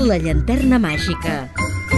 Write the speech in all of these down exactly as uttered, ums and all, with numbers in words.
La llanterna màgica.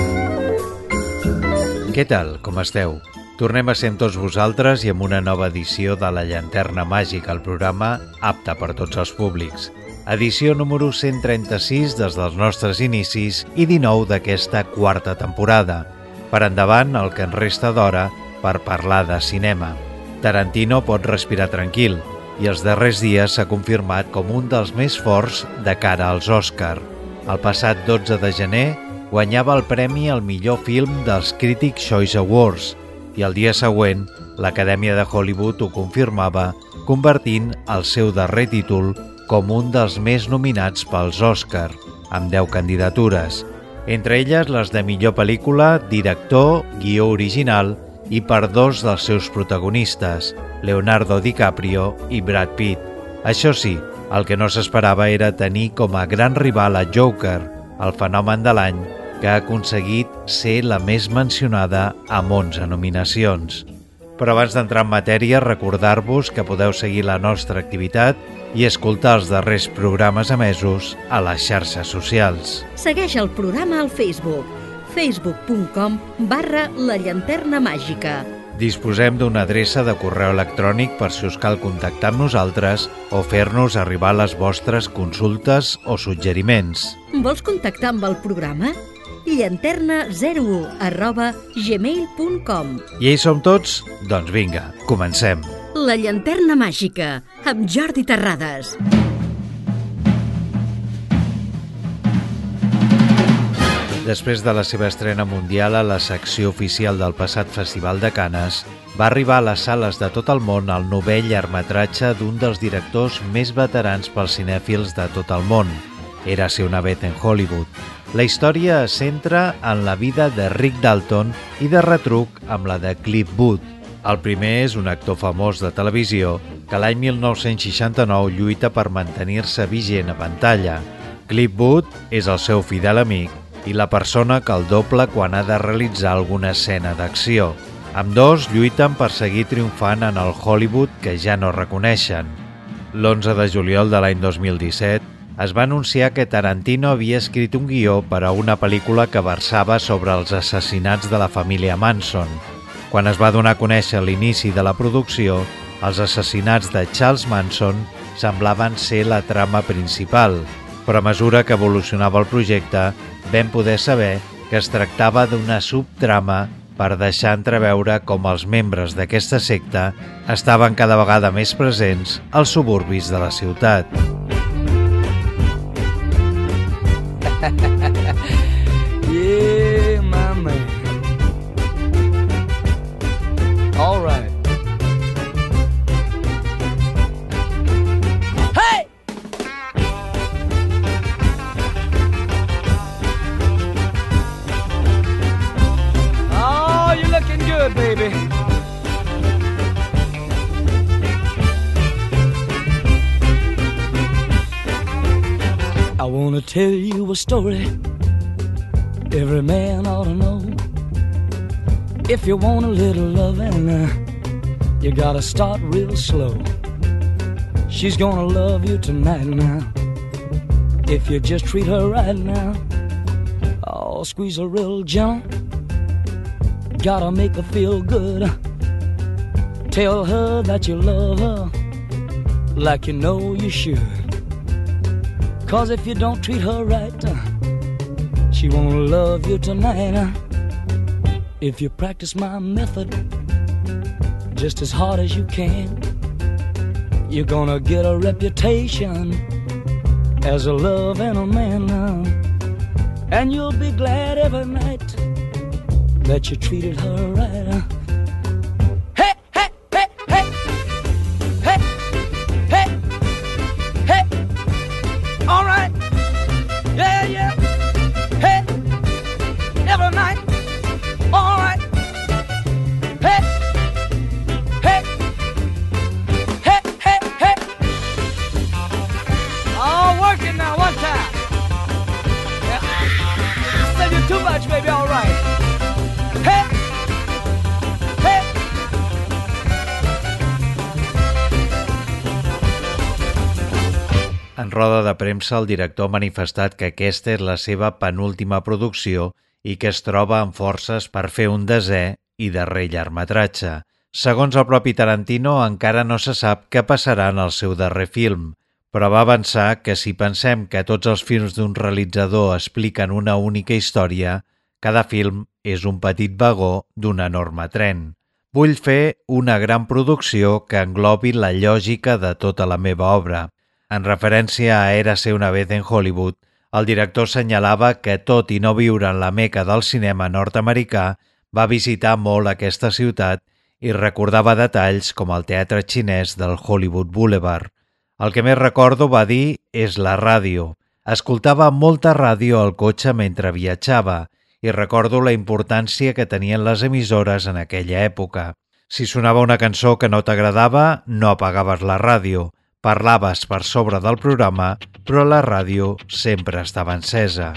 Què tal? Com esteu? Tornem a ser amb tots vosaltres i amb una nova edició de La llanterna màgica, el programa apte per tots els públics. Edició número cent trenta-sis des dels nostres inicis i dinou d'aquesta quarta temporada. Per endavant, el que ens resta d'hora per parlar de cinema. Tarantino pot respirar tranquil i els darrers dies s'ha confirmat com un dels més forts de cara als Òscar. El passat dotze de gener guanyava el premi al millor film dels Critics' Choice Awards i el dia següent l'Acadèmia de Hollywood ho confirmava, convertint el seu darrer títol com un dels més nominats pels Òscar, amb deu candidatures. Entre elles les de millor pel·lícula, director, guió original i per dos dels seus protagonistes, Leonardo DiCaprio i Brad Pitt. Això sí, el que no s'esperava era tenir com a gran rival a Joker, el fenomen de l'any, que ha aconseguit ser la més mencionada amb onze nominacions. Però abans d'entrar en matèria, recordar-vos que podeu seguir la nostra activitat i escoltar els darrers programes emesos a les xarxes socials. Segueix el programa al Facebook, facebook punt com barra la llanterna màgica. Disposem d'una adreça de correu electrònic per si us cal contactar amb nosaltres o fer-nos arribar les vostres consultes o suggeriments. Vols contactar amb el programa? llanterna zero u arroba gmail punt com. I ells som tots? Doncs vinga, comencem. La llanterna màgica, amb Jordi Terrades. Després de la seva estrena mundial a la secció oficial del passat Festival de Canes, va arribar a les sales de tot el món el novè llargmetratge d'un dels directors més veterans pels cinèfils de tot el món, Érase una vez en Hollywood. La història es centra en la vida de Rick Dalton i de retruc amb la de Cliff Booth. El primer és un actor famós de televisió que l'any mil nou-cents seixanta-nou lluita per mantenir-se vigent a pantalla. Cliff Booth és el seu fidel amic i la persona que el doble quan ha de realitzar alguna escena d'acció. Ambdós lluiten per seguir triomfant en el Hollywood que ja no reconeixen. L'onze de juliol de l'any dos mil disset es va anunciar que Tarantino havia escrit un guió per a una pel·lícula que versava sobre els assassinats de la família Manson. Quan es va donar a conèixer l'inici de la producció, els assassinats de Charles Manson semblaven ser la trama principal, però a mesura que evolucionava el projecte, vam poder saber que es tractava d'una subtrama per deixar entreveure com els membres d'aquesta secta estaven cada vegada més presents als suburbis de la ciutat. Yeah, my man. All right. Hey! Oh, you're looking good, baby. I wanna tell you a story every man ought to know. If you want a little loving, uh, you gotta start real slow. She's gonna love you tonight now, if you just treat her right now. Oh, squeeze her real gentle, gotta make her feel good. Tell her that you love her like you know you should. 'Cause if you don't treat her right, uh, she won't love you tonight. uh. If you practice my method just as hard as you can, you're gonna get a reputation as a love and a man. uh. And you'll be glad every night that you treated her right. uh. Hey, hey, hey, hey, hey, hey, hey. All right, yeah, yeah, hey, every night, all right, hey, hey, hey, hey, hey, all working now, one time, yeah. Said you too much, baby, all right, hey, roda de premsa, el director ha manifestat que aquesta és la seva penúltima producció i que es troba amb forces per fer un desè i darrer llargmetratge. Segons el propi Tarantino, encara no se sap què passarà en el seu darrer film, però va avançar que si pensem que tots els films d'un realitzador expliquen una única història, cada film és un petit vagó d'un enorme tren. Vull fer una gran producció que englobi la lògica de tota la meva obra. En referència a Érase una vez en Hollywood, el director assenyalava que, tot i no viure en la meca del cinema nord-americà, va visitar molt aquesta ciutat i recordava detalls com el teatre xinès del Hollywood Boulevard. El que més recordo, va dir, és la ràdio. Escoltava molta ràdio al cotxe mentre viatjava i recordo la importància que tenien les emissores en aquella època. Si sonava una cançó que no t'agradava, no apagaves la ràdio. Parlaves per sobre del programa, però la ràdio sempre estava encesa.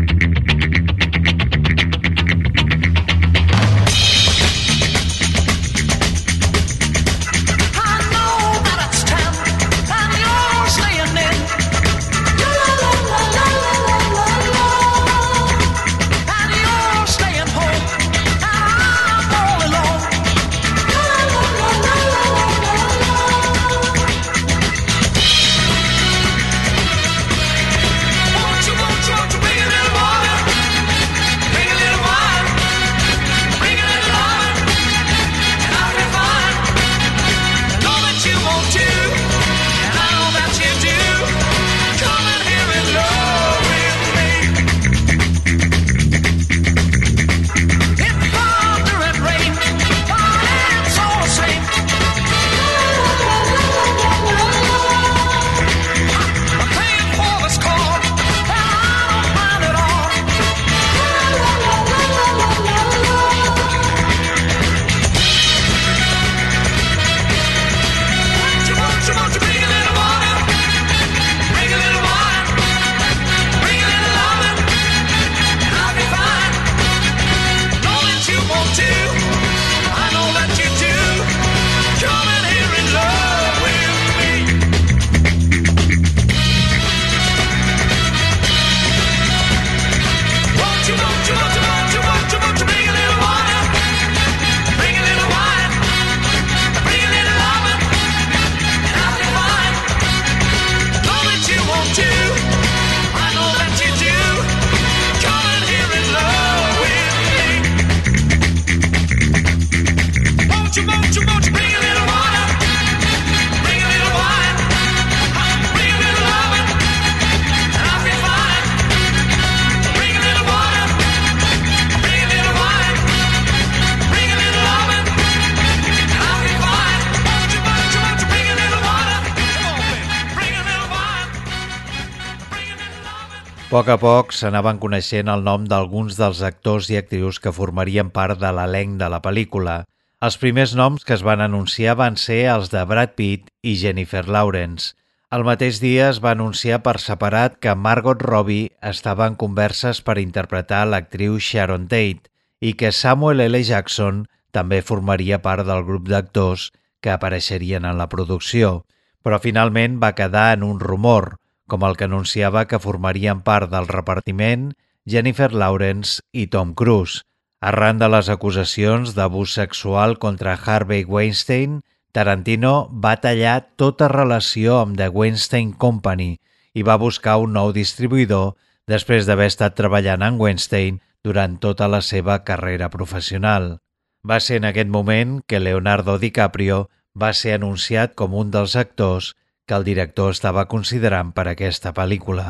A poc a poc s'anaven coneixent el nom d'alguns dels actors i actrius que formarien part de l'elenc de la pel·lícula. Els primers noms que es van anunciar van ser els de Brad Pitt i Jennifer Lawrence. El mateix dia es va anunciar per separat que Margot Robbie estava en converses per interpretar l'actriu Sharon Tate i que Samuel L. Jackson també formaria part del grup d'actors que apareixerien en la producció, però finalment va quedar en un rumor, com el que anunciava que formarien part del repartiment Jennifer Lawrence i Tom Cruise. Arran de les acusacions d'abús sexual contra Harvey Weinstein, Tarantino va tallar tota relació amb The Weinstein Company i va buscar un nou distribuïdor després d'haver estat treballant amb Weinstein durant tota la seva carrera professional. Va ser en aquest moment que Leonardo DiCaprio va ser anunciat com un dels actors que el director estava considerant per aquesta pel·lícula.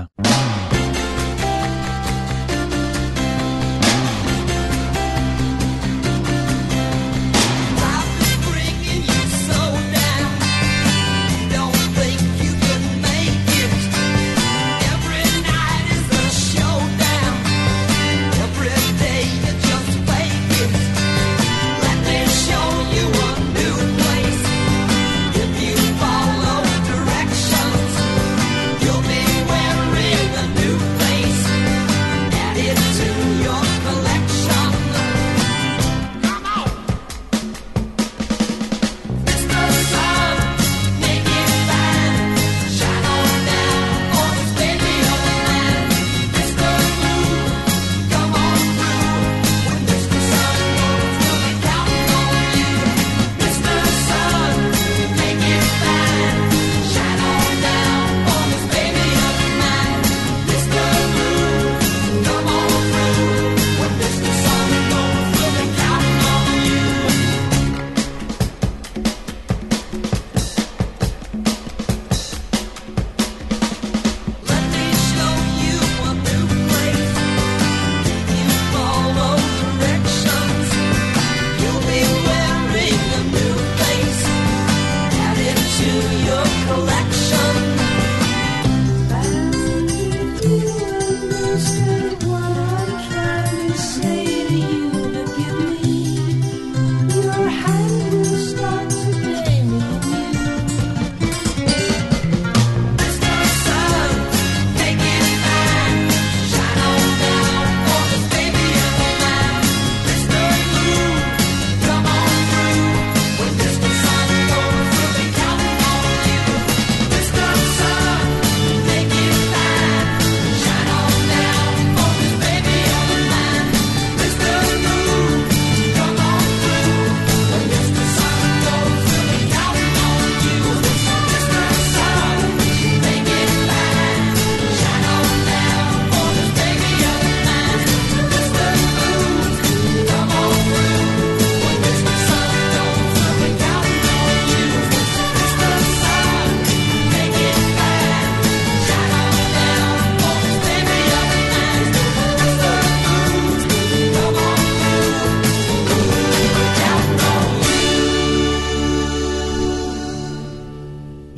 You'll be wearing a new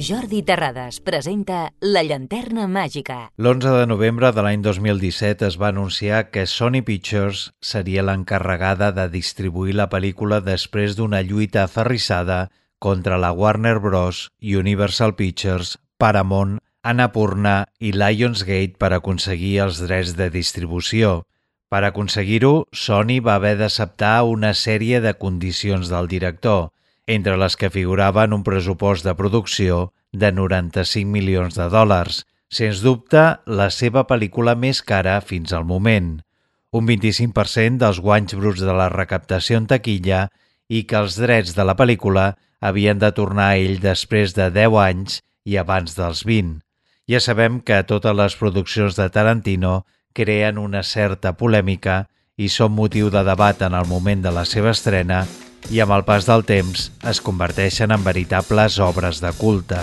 Jordi Terrades presenta La Llanterna Màgica. L'onze de novembre de l'any dos mil disset es va anunciar que Sony Pictures seria l'encarregada de distribuir la pel·lícula després d'una lluita aferrissada contra la Warner Bros., Universal Pictures, Paramount, Annapurna i Lionsgate per aconseguir els drets de distribució. Per aconseguir-ho, Sony va haver d'acceptar una sèrie de condicions del director, entre les que figuraven un pressupost de producció de noranta-cinc milions de dòlars, sens dubte la seva pel·lícula més cara fins al moment, un vint-i-cinc per cent dels guanys bruts de la recaptació en taquilla i que els drets de la pel·lícula havien de tornar a ell després de deu anys i abans dels vint. Ja sabem que totes les produccions de Tarantino creen una certa polèmica i són motiu de debat en el moment de la seva estrena i amb el pas del temps es converteixen en veritables obres de culte.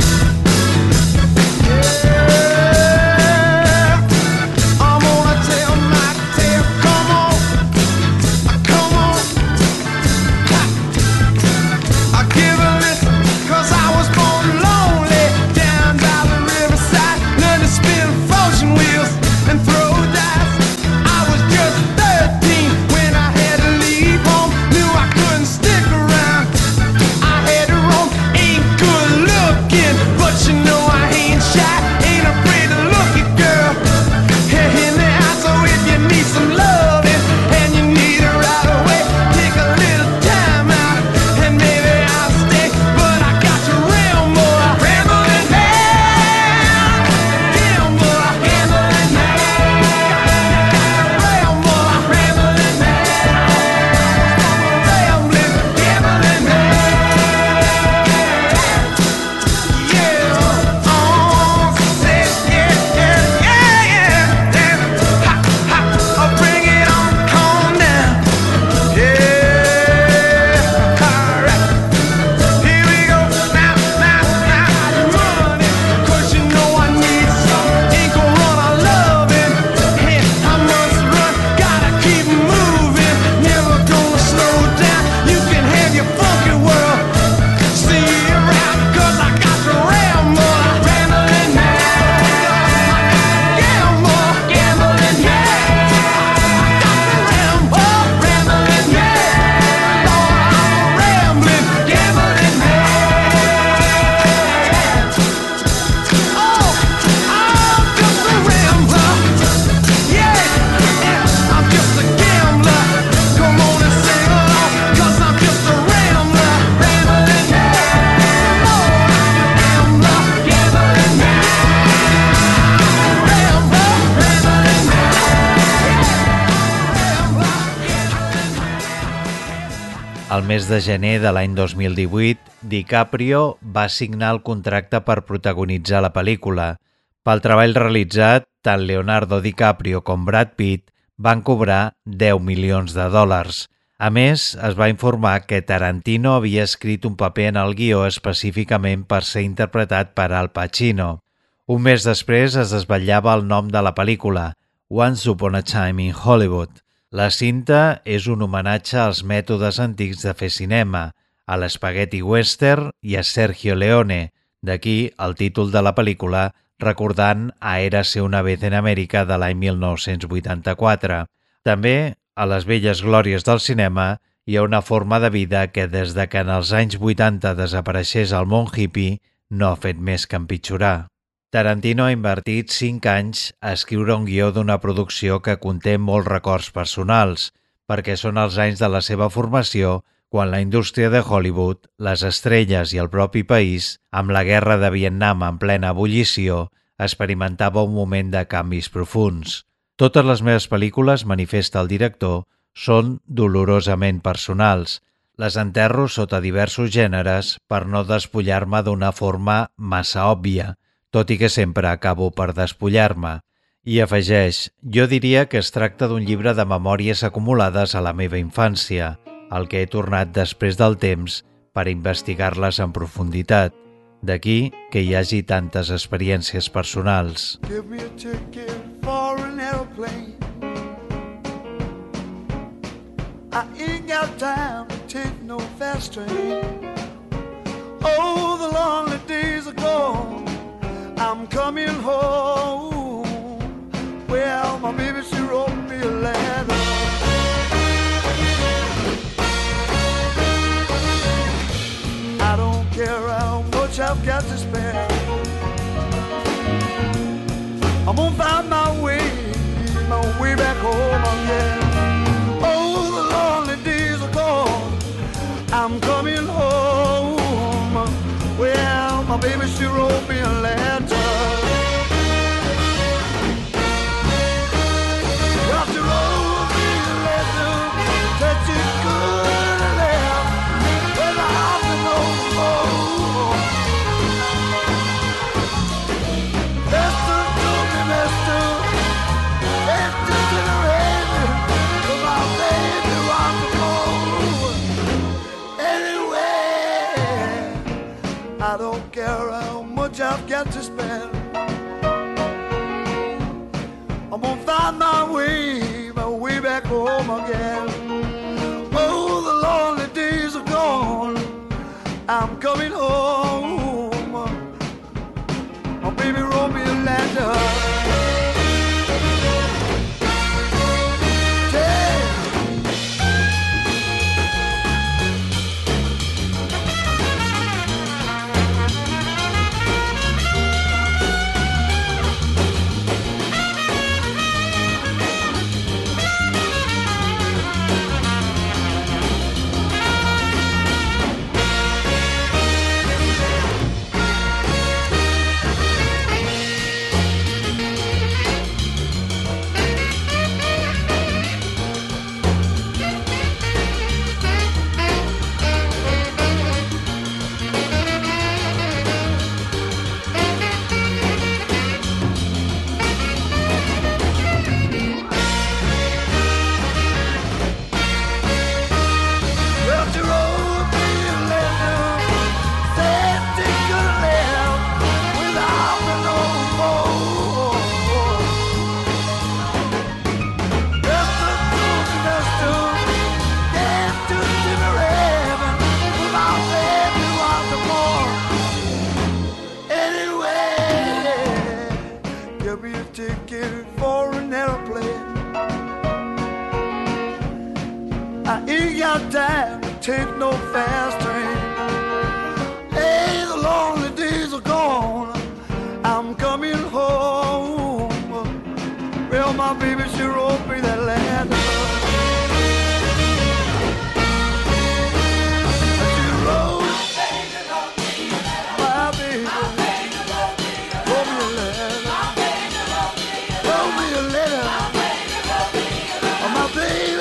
Al mes de gener de l'any dos mil divuit, DiCaprio va signar el contracte per protagonitzar la pel·lícula. Pel treball realitzat, tant Leonardo DiCaprio com Brad Pitt van cobrar deu milions de dòlars. A més, es va informar que Tarantino havia escrit un paper en el guió específicament per ser interpretat per Al Pacino. Un mes després es desvetllava el nom de la pel·lícula, Once Upon a Time in Hollywood. La cinta és un homenatge als mètodes antics de fer cinema, a l'espaghetti western i a Sergio Leone, d'aquí el títol de la pel·lícula recordant a Érase una vez en Amèrica de l'any mil nou-cents vuitanta-quatre. També, a les velles glòries del cinema, hi ha una forma de vida que des de que en els anys vuitanta desapareixés el món hippie no ha fet més que empitjorar. Tarantino ha invertit cinc anys a escriure un guió d'una producció que conté molts records personals, perquè són els anys de la seva formació quan la indústria de Hollywood, les estrelles i el propi país, amb la guerra de Vietnam en plena ebullició, experimentava un moment de canvis profunds. Totes les meves pel·lícules, manifesta el director, són dolorosament personals. Les enterro sota diversos gèneres per no despullar-me d'una forma massa òbvia, tot i que sempre acabo per despullar-me. I afegeix, jo diria que es tracta d'un llibre de memòries acumulades a la meva infància, al que he tornat després del temps per investigar-les en profunditat. D'aquí que hi hagi tantes experiències personals. Give me a ticket for an airplane. I ain't got time to take no fast train. Oh, the lonely days days are gone, I'm coming home. Well, my baby, she wrote me a letter. I don't care how much I've got to spend, I'm gonna find my way, my way back home again. Oh, the lonely days are gone, I'm coming home. Well, my baby, she wrote me a letter. Well, she wrote me a letter, said she's good and left, well, I'm no more. Mister told me, mister, it's just in the rain, but my baby wants to go. Anyway, I don't care how much I've got to spend, I'm gonna find my way, my way back home again. Oh, the lonely days are gone, I'm coming home. My baby wrote me a letter. Time to take no fast train. Hey, the lonely days are gone, I'm coming home. Well, my baby, she wrote me that letter. She wrote, my baby, wrote me a letter. Wrote me a letter. My baby.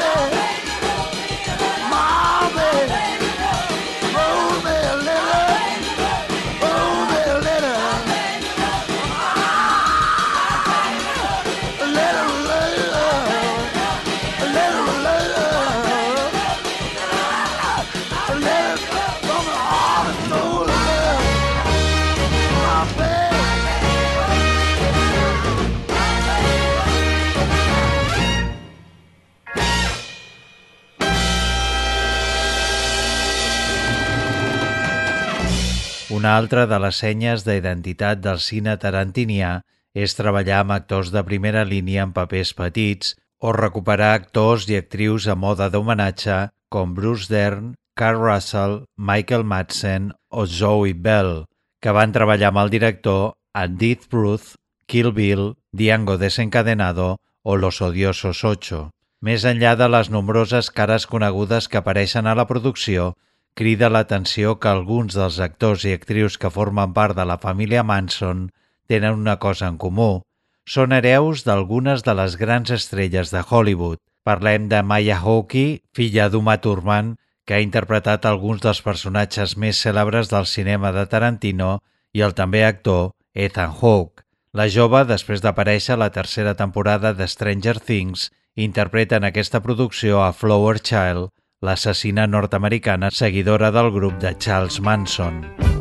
Una altra de les senyes d'identitat del cine tarantinià és treballar amb actors de primera línia en papers petits o recuperar actors i actrius a moda d'homenatge com Bruce Dern, Kurt Russell, Michael Madsen o Zoe Bell, que van treballar amb el director en Death Proof, Kill Bill, Django Desencadenado o Los Odiosos ocho. Més enllà de les nombroses cares conegudes que apareixen a la producció, crida l'atenció que alguns dels actors i actrius que formen part de la família Manson tenen una cosa en comú. Són hereus d'algunes de les grans estrelles de Hollywood. Parlem de Maya Hawke, filla d'Uma Thurman, que ha interpretat alguns dels personatges més cèlebres del cinema de Tarantino, i el també actor Ethan Hawke. La jove, després d'aparèixer a la tercera temporada de Stranger Things, interpreta en aquesta producció a Flower Child, l'assassina nord-americana seguidora del grup de Charles Manson.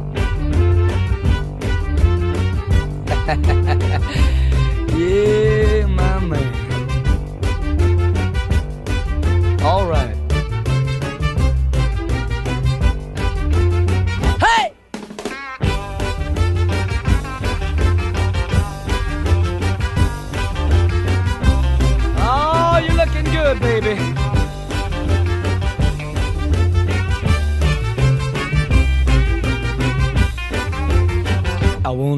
Yeah, my man. All right. Hey!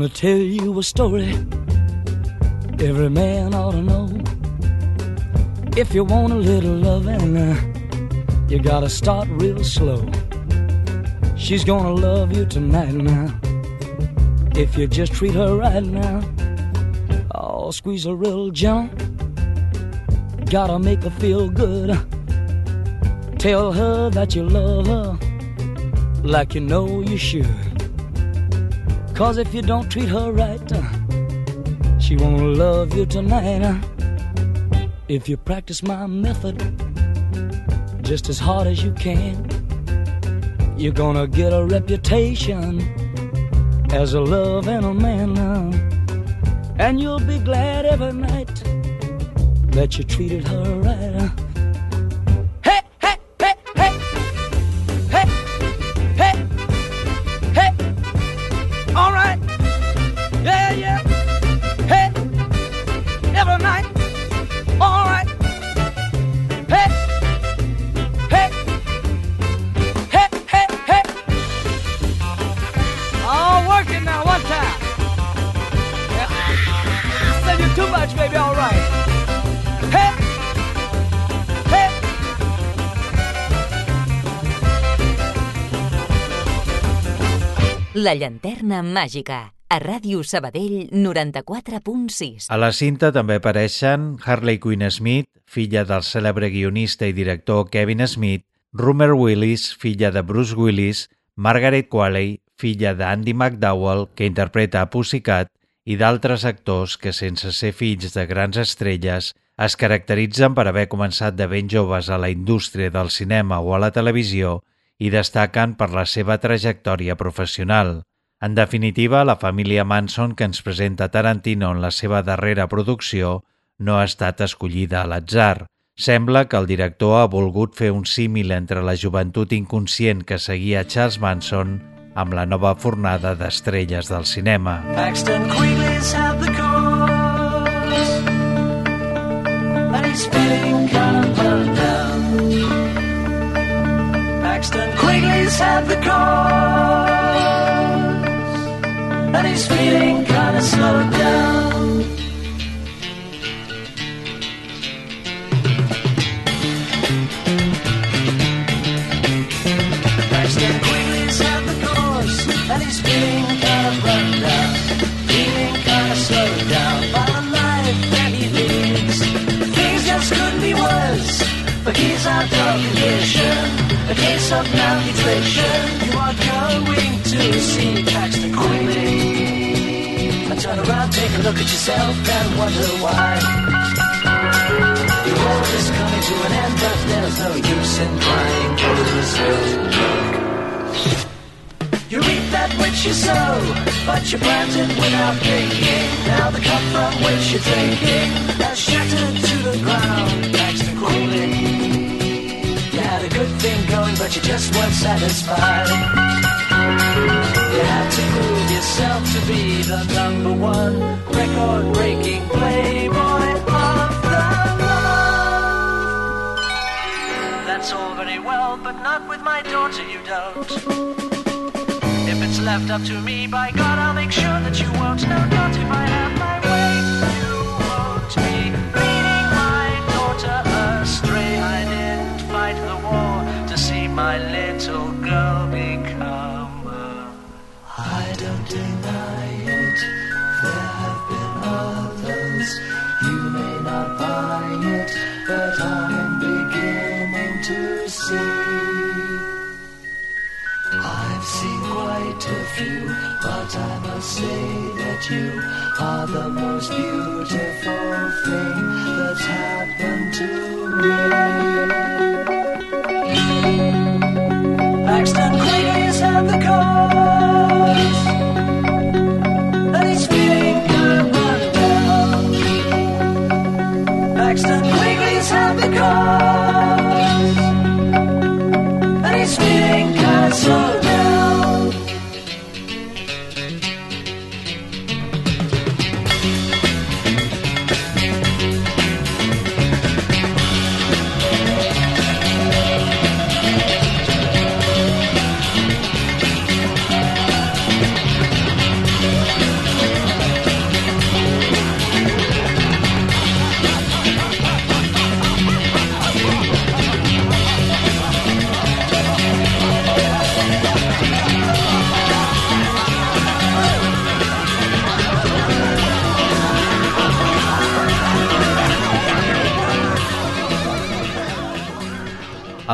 wanna tell you a story every man ought to know. If you want a little loving, uh, you gotta start real slow. She's gonna love you tonight now, if you just treat her right now. Oh, squeeze her real gentle, gotta make her feel good. Tell her that you love her like you know you should. Cause if you don't treat her right, uh, she won't love you tonight. uh. If you practice my method just as hard as you can, you're gonna get a reputation as a love and a man now. And you'll be glad every night that you treated her right. uh. Hey, hey, hey, hey, hey, hey, hey, all right, yeah, yeah, hey, every night, all right, hey, hey, hey, hey, hey, all working now, one time, yeah. Said you too much, baby, all right, hey, hey. La llanterna màgica, a Ràdio Sabadell noranta-quatre punt sis. A la cinta també apareixen Harley Quinn Smith, filla del cèlebre guionista i director Kevin Smith, Rumor Willis, filla de Bruce Willis, Margaret Qualley, filla d'Andy McDowell, que interpreta a Pussycat, i d'altres actors que, sense ser fills de grans estrelles, es caracteritzen per haver començat de ben joves a la indústria del cinema o a la televisió i destaquen per la seva trajectòria professional. En definitiva, la família Manson que ens presenta Tarantino en la seva darrera producció no ha estat escollida a l'atzar. Sembla que el director ha volgut fer un símil entre la joventut inconscient que seguia Charles Manson amb la nova fornada d'estrelles del cinema. Paxton Quigley's had the cause, and he's feeling kind of burned down. Paxton Quigley's had the cause, and he's feeling kind of slowed down. Paxton Quigley's had the cause, and he's feeling kind of run down, feeling kind of slowed down by the life that he leads. Things just couldn't be worse, but he's out of condition. A case of malnutrition. You are going to see Paxton Quigley, and turn around, take a look at yourself and wonder why. Your world is coming to an end, but there's no use in crying. Go to the You reap that which you sow, but you plant it without thinking. Now the cup from which you're drinking has shattered to the ground. Paxton Quigley, you had a good thing going, but you just weren't satisfied. You had to prove yourself to be the number one record-breaking playboy of the month. That's all very well, but not with my daughter, you don't. If it's left up to me, by God, I'll make sure that you won't. No, not if I have my way. You won't be leading my daughter astray. I didn't fight the war to see my little girl become a... I don't deny it, there have been others. You may not buy it, but I'm beginning to see. I've seen quite a few, but I must say that you are the most beautiful thing that's happened to me. Paxton Quigley's had the cause, and he's feeling kind of run down. Paxton Quigley's had the cause, and he's feeling kind of slowed down.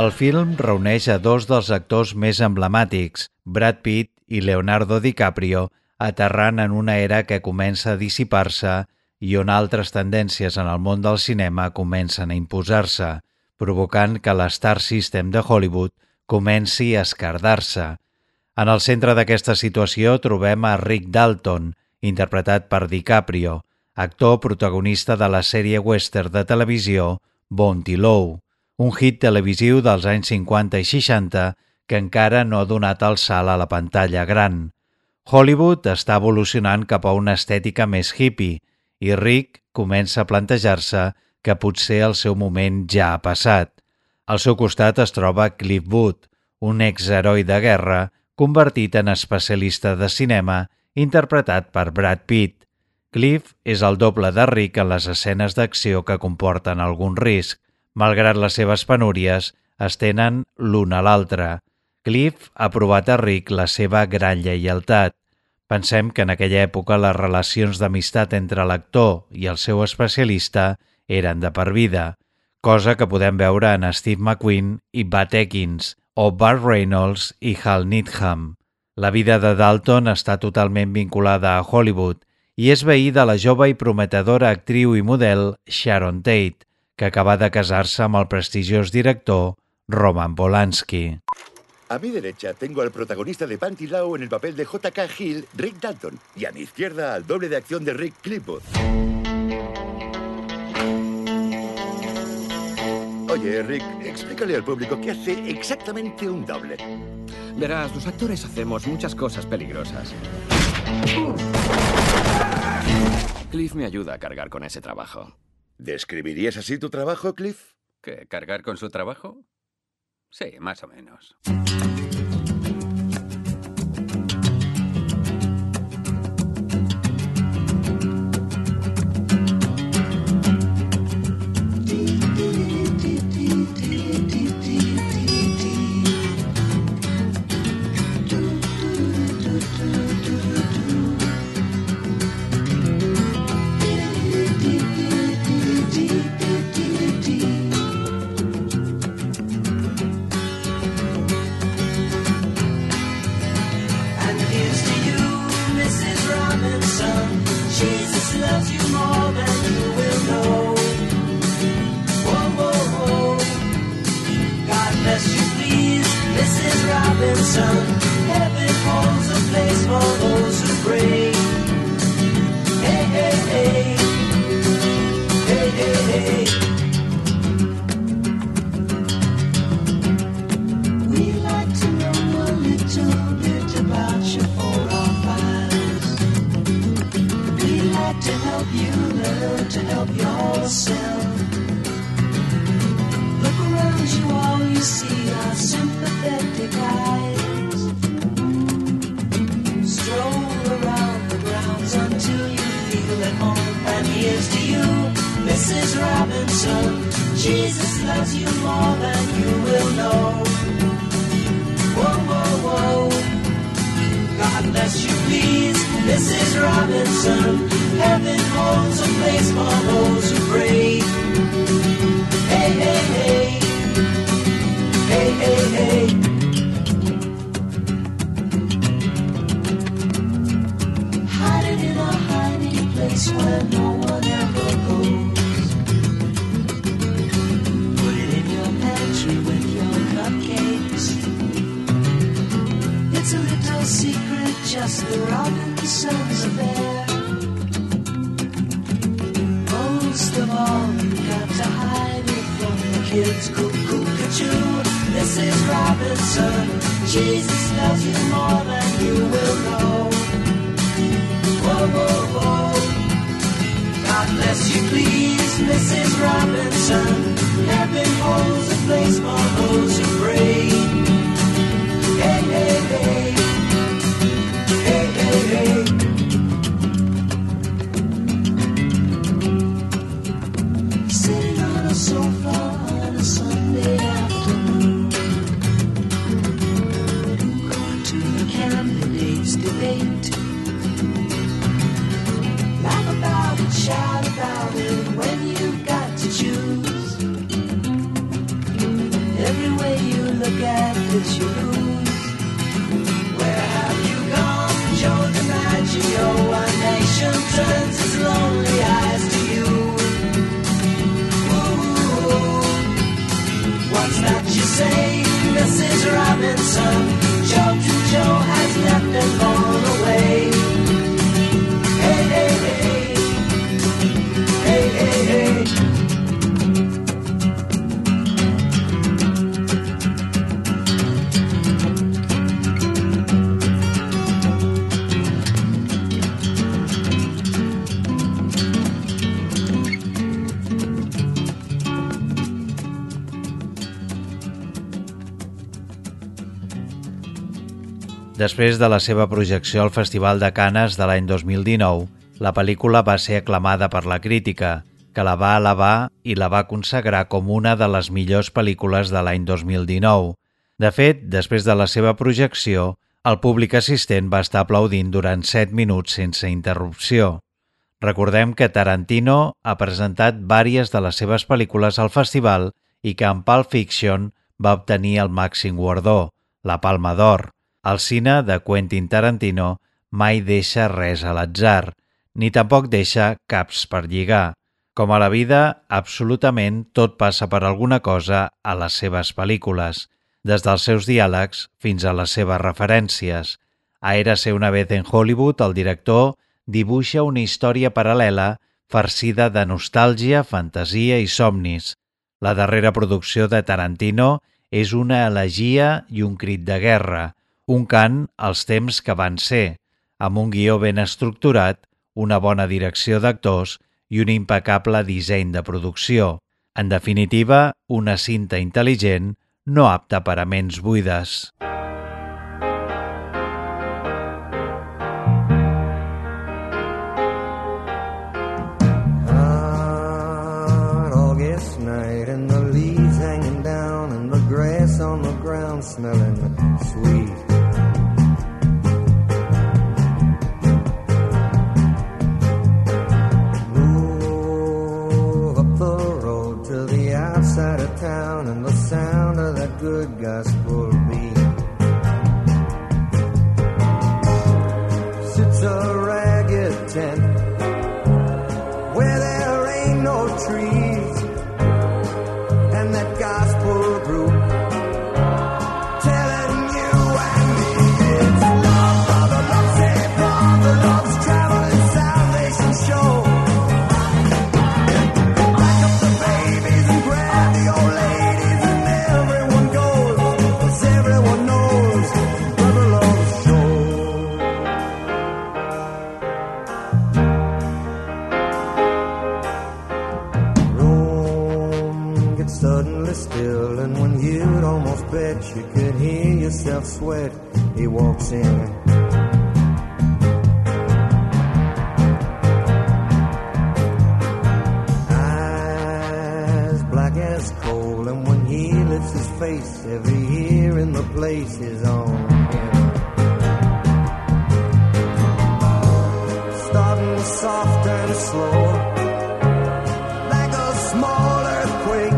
El film reuneix a dos dels actors més emblemàtics, Brad Pitt i Leonardo DiCaprio, aterrant en una era que comença a dissipar-se i on altres tendències en el món del cinema comencen a imposar-se, provocant que l'Star System de Hollywood comenci a escardar-se. En el centre d'aquesta situació trobem a Rick Dalton, interpretat per DiCaprio, actor protagonista de la sèrie western de televisió Bounty Law, un hit televisiu dels anys cinquanta i seixanta que encara no ha donat el salt a la pantalla gran. Hollywood està evolucionant cap a una estètica més hippie i Rick comença a plantejar-se que potser el seu moment ja ha passat. Al seu costat es troba Cliff Booth, un exheroi de guerra convertit en especialista de cinema interpretat per Brad Pitt. Cliff és el doble de Rick en les escenes d'acció que comporten algun risc. Malgrat les seves penúries, es tenen l'un a l'altre. Cliff ha provat a Rick la seva gran lleialtat. Pensem que en aquella època les relacions d'amistat entre l'actor i el seu especialista eren de per vida, cosa que podem veure en Steve McQueen i Bud Ekins, o Burt Reynolds i Hal Needham. La vida de Dalton està totalment vinculada a Hollywood i és veí de la jove i prometedora actriu i model Sharon Tate, que acaba de casar-se amb el prestigiós director Roman Polanski. A mi derecha tengo al protagonista de Bounty Law en el papel de J K. Hill, Rick Dalton, y a mi izquierda al doble de acción de Rick, Cliff Booth. Oye, Rick, explícale al público qué hace exactamente un doble. Verás, los actores hacemos muchas cosas peligrosas. Cliff me ayuda a cargar con ese trabajo. ¿Describirías así tu trabajo, Cliff? ¿Qué, cargar con su trabajo? Sí, más o menos. Every way you lose. Where have you gone, Joe DiMaggio? Our nation turns its lonely eyes to you. Ooh, what's that you say, Missus Robinson? Joe to Joe has left and gone away. Hey, hey, hey. Hey, hey, hey. Després de la seva projecció al Festival de Canes de l'any dos mil dinou, la pel·lícula va ser aclamada per la crítica, que la va elevar i la va consagrar com una de les millors pel·lícules de l'any dos mil dinou. De fet, després de la seva projecció, el públic assistent va estar aplaudint durant set minuts sense interrupció. Recordem que Tarantino ha presentat vàries de les seves pel·lícules al festival i que en Pulp Fiction va obtenir el màxim guardó, la Palma d'Or. El cine de Quentin Tarantino mai deixa res a l'atzar, ni tampoc deixa caps per lligar. Com a la vida, absolutament tot passa per alguna cosa a les seves pel·lícules, des dels seus diàlegs fins a les seves referències. A Érase una vez en Hollywood, el director dibuixa una història paral·lela farcida de nostàlgia, fantasia i somnis. La darrera producció de Tarantino és una elegia i un crit de guerra, un cant als temps que van ser, amb un guió ben estructurat, una bona direcció d'actors i un impecable disseny de producció. En definitiva, una cinta intel·ligent, no apta per a ments buides. Hot August night and the leaves hanging down and the grass on the ground smelling sweet. Outside of town and the sound of that good gospel beat. Sits a ragged tent where there ain't no trees, and that gospel group telling you and me it's love, brother, love, say brother, love's traveling salvation show. Suddenly still, and when you'd almost bet you could hear yourself sweat, he walks in. Eyes black as coal, and when he lifts his face, every ear in the place is on him. Starting soft and slow, like a small earthquake.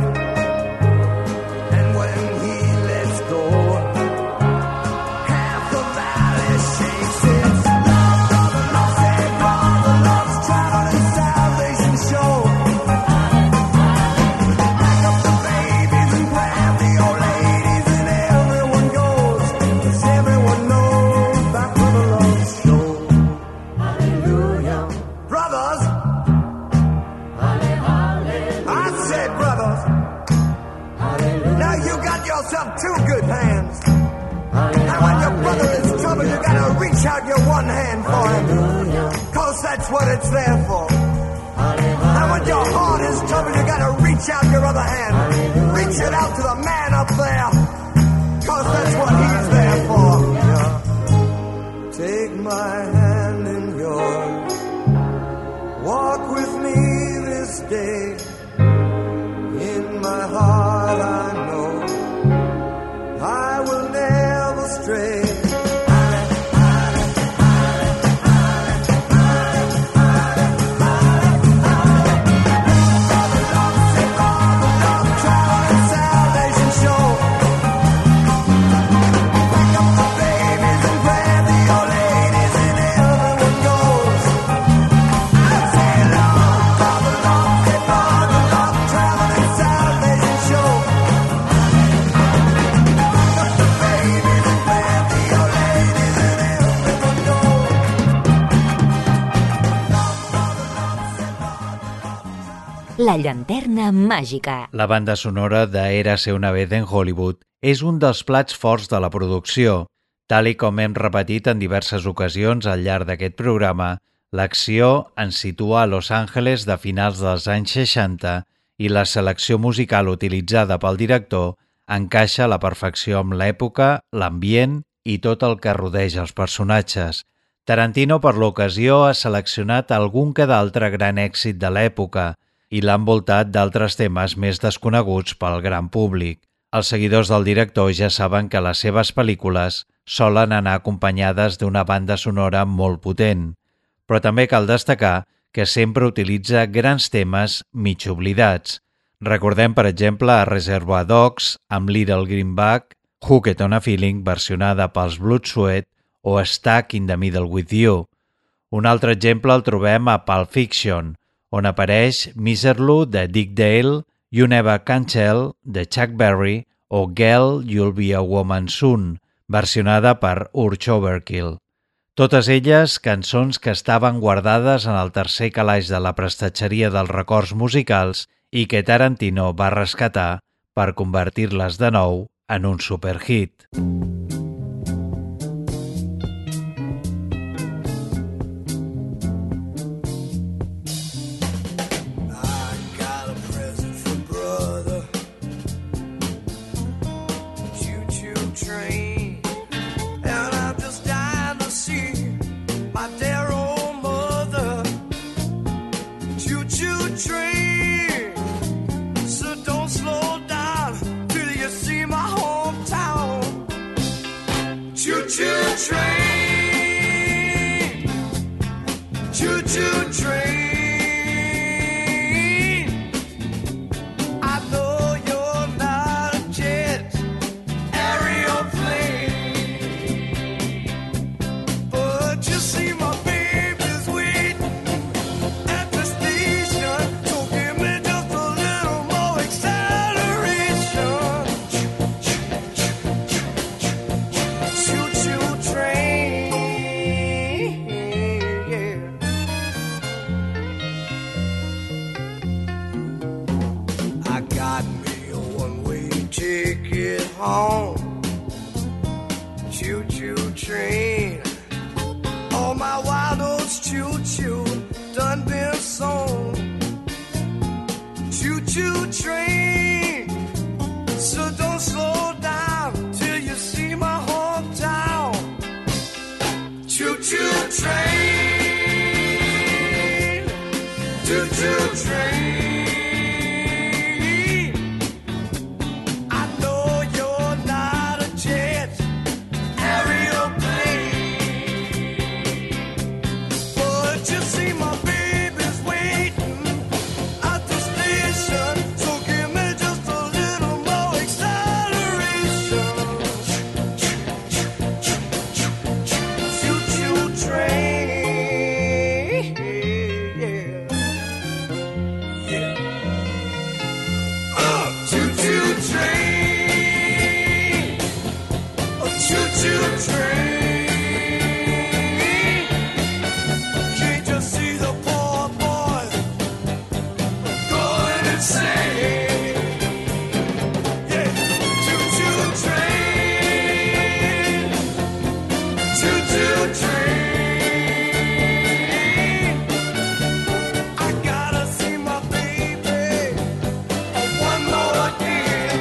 Two good hands. And when your brother is in trouble, you gotta reach out your one hand for him, cause that's what it's there for. And when your heart is in trouble, you gotta reach out your other hand. Reach it out to the man up there, cause that's what he's there for. Take my hand in yours, walk with me this day. In my heart I know I will never stray. La llanterna màgica. La banda sonora de Érase una vez en Hollywood és un dels plats forts de la producció. Tal i com hem repetit en diverses ocasions al llarg d'aquest programa, l'acció ens situa a Los Angeles de finals dels anys seixanta i la selecció musical utilitzada pel director encaixa a la perfecció amb l'època, l'ambient i tot el que rodeja els personatges. Tarantino, per l'ocasió, ha seleccionat algun que d'altre gran èxit de l'època i l'ha envoltat d'altres temes més desconeguts pel gran públic. Els seguidors del director ja saben que les seves pel·lícules solen anar acompanyades d'una banda sonora molt potent, però també cal destacar que sempre utilitza grans temes mig oblidats. Recordem, per exemple, a Reservoir Dogs amb Little Greenback, Hooked on a Feeling, versionada pels Blood Sweat, o Stuck in the Middle with You. Un altre exemple el trobem a Pulp Fiction, on apareix Miserlou de Dick Dale, You Never Can Tell de Chuck Berry o Girl, You'll Be a Woman Soon, versionada per Urge Overkill. Totes elles cançons que estaven guardades en el tercer calaix de la prestatgeria dels records musicals i que Tarantino va rescatar per convertir-les de nou en un superhit. Choo-choo train, choo-choo train. I know you're not a jet aeroplane, but you see my baby's waiting at the station, so give me just a little more acceleration. Choo-choo train, yeah. I got me a one-way ticket home. Choo-choo train. All my wild oats choo-choo done been sown. Choo-choo train. So don't slow down till you see my hometown. Choo-choo train, choo-choo train. I know you're not a jet aeroplane, but you see my baby's waiting at the station, so give me just a little more acceleration. Choo-choo train, yeah, yeah. Uh, choo-choo train, a choo-choo train. Can't you see the poor boy going insane? Yeah, choo-choo train, choo-choo train. I gotta see my baby one more again.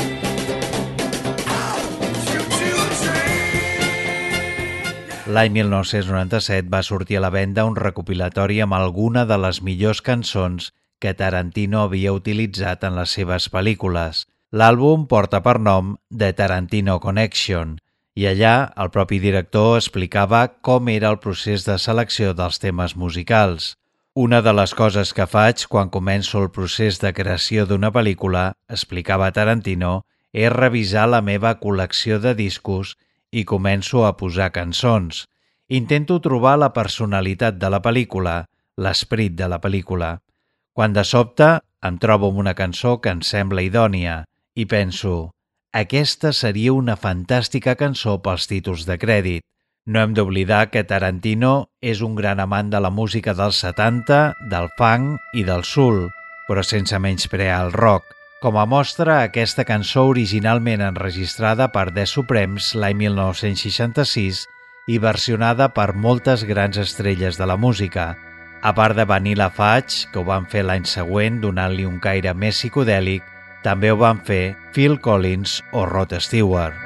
Ow, choo-choo train. L'any mil nou-cents noranta-set va sortir a la venda un recopilatori amb alguna de les millors cançons que Tarantino havia utilitzat en les seves pel·lícules. L'àlbum porta per nom The Tarantino Connection i allà el propi director explicava com era el procés de selecció dels temes musicals. Una de les coses que faig quan començo el procés de creació d'una pel·lícula, explicava Tarantino, és revisar la meva col·lecció de discos i començo a posar cançons. Intento trobar la personalitat de la pel·lícula, l'esperit de la pel·lícula. Quan de sobte em trobo amb una cançó que em sembla idònia i penso, aquesta seria una fantàstica cançó pels títols de crèdit. No hem d'oblidar que Tarantino és un gran amant de la música dels setanta, del funk i del soul, però sense menysprear el rock. Com a mostra, aquesta cançó originalment enregistrada per The Supremes l'any mil nou-cents seixanta-sis i versionada per moltes grans estrelles de la música, a part de Vanilla Fudge, que ho van fer l'any següent donant-li un caire més psicodèlic, també ho van fer Phil Collins o Rod Stewart.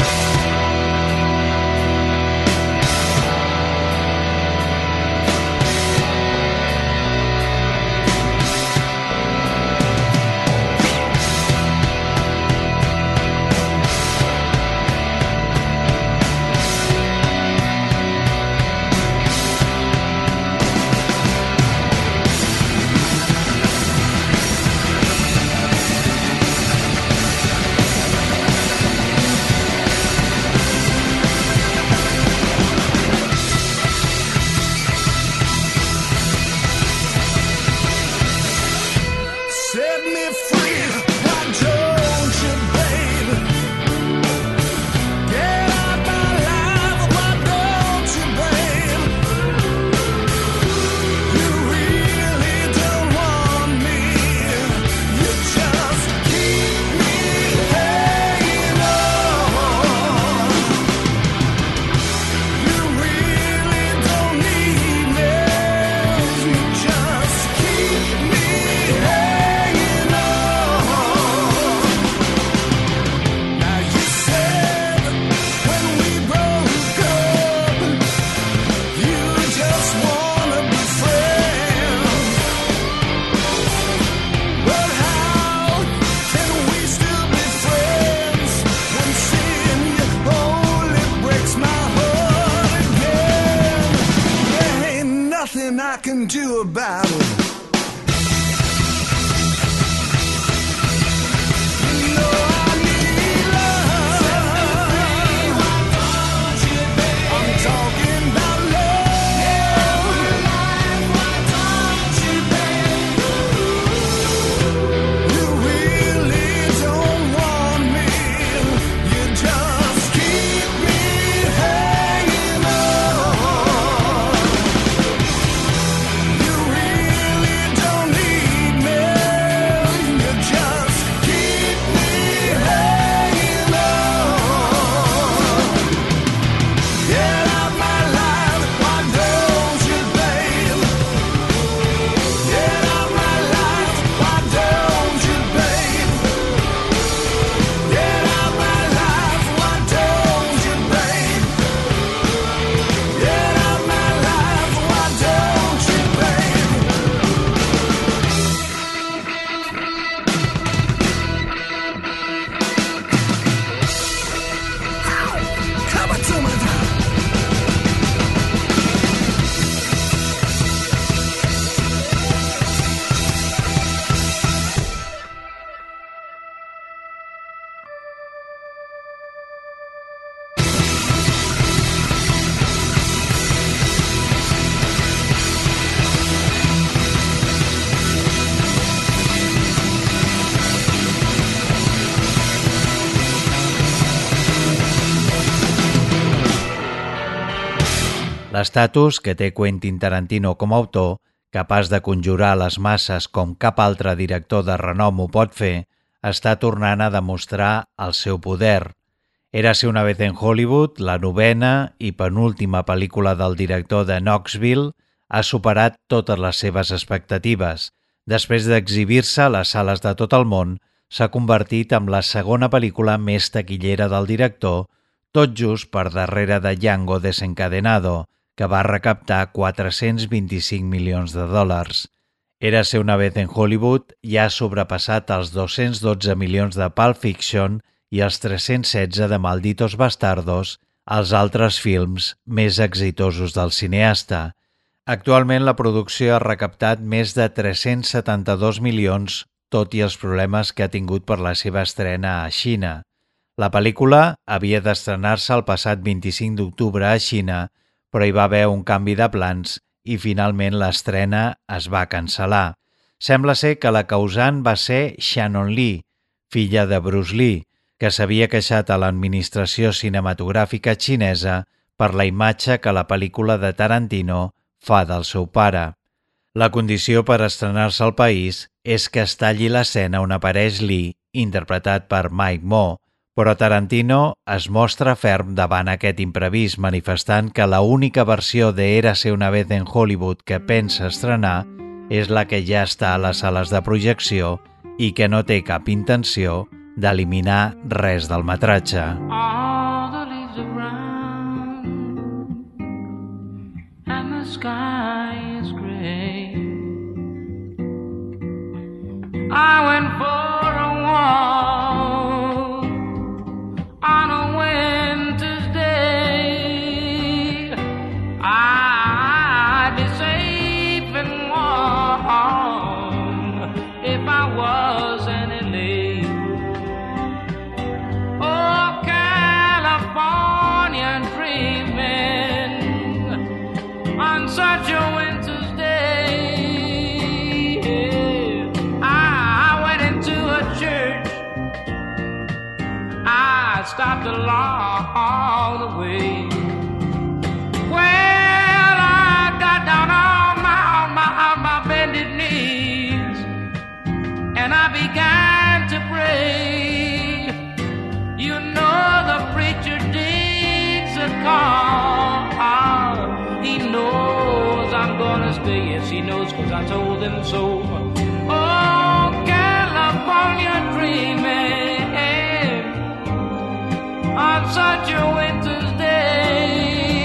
I can do about it. L'estatus que té Quentin Tarantino com a autor, capaç de conjurar les masses com cap altre director de renom ho pot fer, està tornant a demostrar el seu poder. Érase una vez en Hollywood, la novena i penúltima pel·lícula del director de Knoxville, ha superat totes les seves expectatives. Després d'exhibir-se a les sales de tot el món, s'ha convertit en la segona pel·lícula més taquillera del director, tot just per darrere de Django Desencadenado, que va recaptar quatre-cents vint-i-cinc milions de dòlars. Érase una vez en Hollywood ja ha sobrepassat els dos-cents dotze milions de Pulp Fiction i els tres-cents setze de Malditos Bastardos, els altres films més exitosos del cineasta. Actualment la producció ha recaptat més de tres-cents setanta-dos milions, tot i els problemes que ha tingut per la seva estrena a Xina. La pel·lícula havia d'estrenar-se el passat vint-i-cinc d'octubre a Xina, però hi va haver un canvi de plans i finalment l'estrena es va cancel·lar. Sembla ser que la causant va ser Shannon Lee, filla de Bruce Lee, que s'havia queixat a l'administració cinematogràfica xinesa per la imatge que la pel·lícula de Tarantino fa del seu pare. La condició per estrenar-se al país és que es talli l'escena on apareix Lee, interpretat per Mike Moh, però Tarantino es mostra ferm davant aquest imprevist, manifestant que la única versió de Érase una vez en Hollywood que pensa estrenar és la que ja està a les sales de projecció i que no té cap intenció d'eliminar res del metratge. All the leaves are brown and the sky is gray. I went for a walk on a winter's day. I'd be safe and warm if I was in L A. Oh, California dreaming on such a winter's day. I went into a church, I stopped along the way. Well, I got down on my, on my, on my bended knees and I began to pray. You know the preacher digs a call. He knows I'm gonna stay. Yes, he knows, 'cause I told him so. Oh, California dreaming on such a winter's day.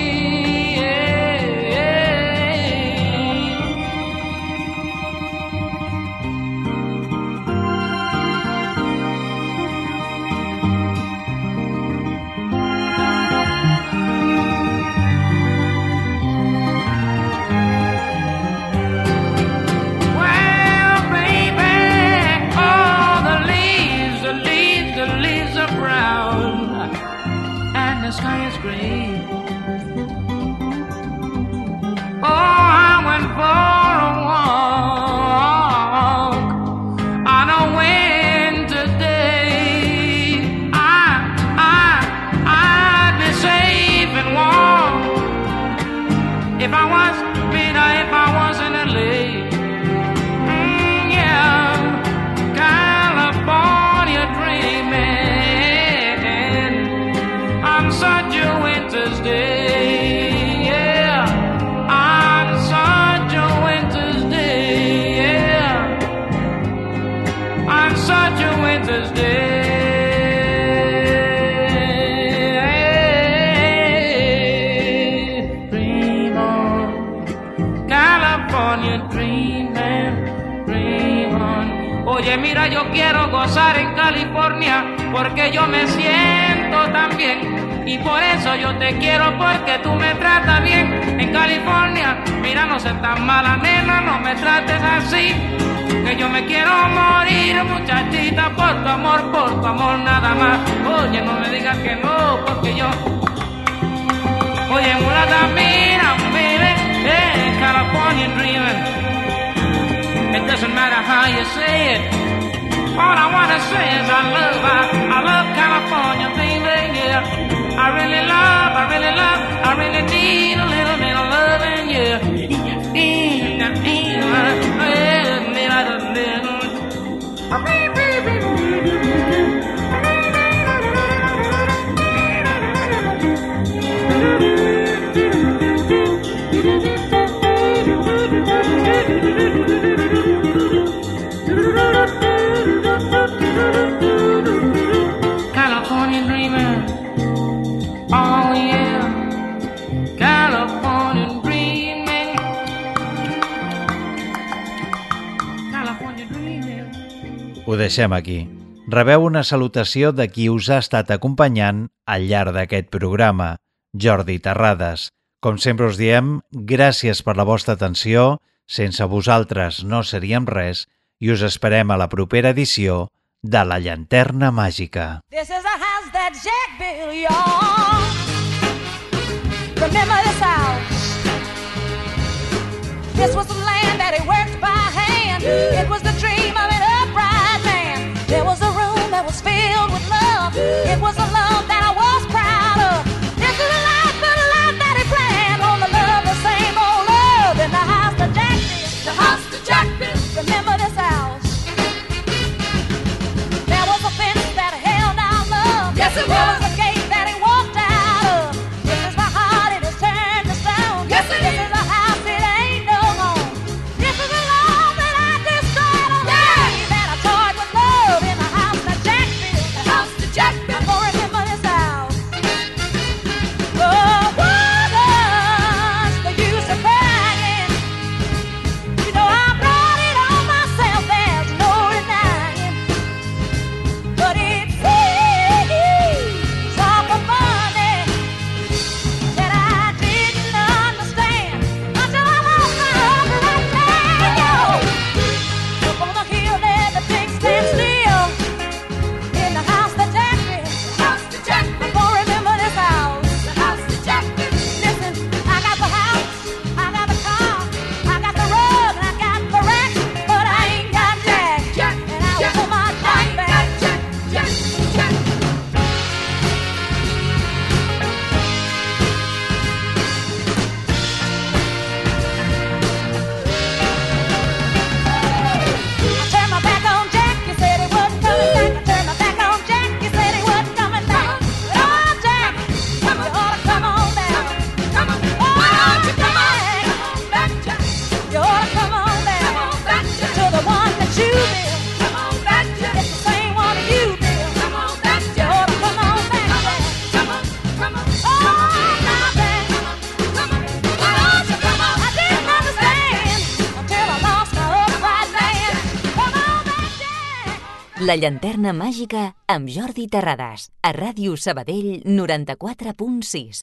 The sky is gray. Oh, I went for a walk on a winter's day. I, I, I'd be safe and warm if I was, you know, if I was in L A. Mm, yeah, California dreaming on such a winter's day, yeah, on such a winter's day, yeah, on such a winter's day. Dream on, California dreaming, dream on. Oye, mira, yo quiero gozar en California porque yo me siento tan bien. Y por eso yo te quiero, porque tú me tratas bien. En California, mira, no seas tan mala, nena, no me trates así, que yo me quiero morir, muchachita, por tu amor, por tu amor nada más. Oye, no me digas que no, porque yo... Oye, mulata, mira, baby, hey, California dreaming. It doesn't matter how you say it. All I wanna say is I love, I, I love California, baby, yeah. I really love, I really love, I really need a little bit of loving, yeah. California dreaming. Oh yeah, California dreaming, California dreaming. Ho deixem aquí. Rebeu una salutació de qui us ha estat acompanyant al llarg d'aquest programa, Jordi Terrades. Com sempre us diem, gràcies per la vostra atenció, sense vosaltres no seríem res, i us esperem a la propera edició de La Llanterna Màgica. This is a house that Jack built, y'all. Remember this house. This was the land that he worked by hand. It was the dream of an upright man. There was a room that was filled with love. It was a love that I was proud of. This is the life, the life that he planned. On the love, the same old love in the house that Jack built. La llanterna màgica amb Jordi Terrades, a Ràdio Sabadell noranta-quatre punt sis.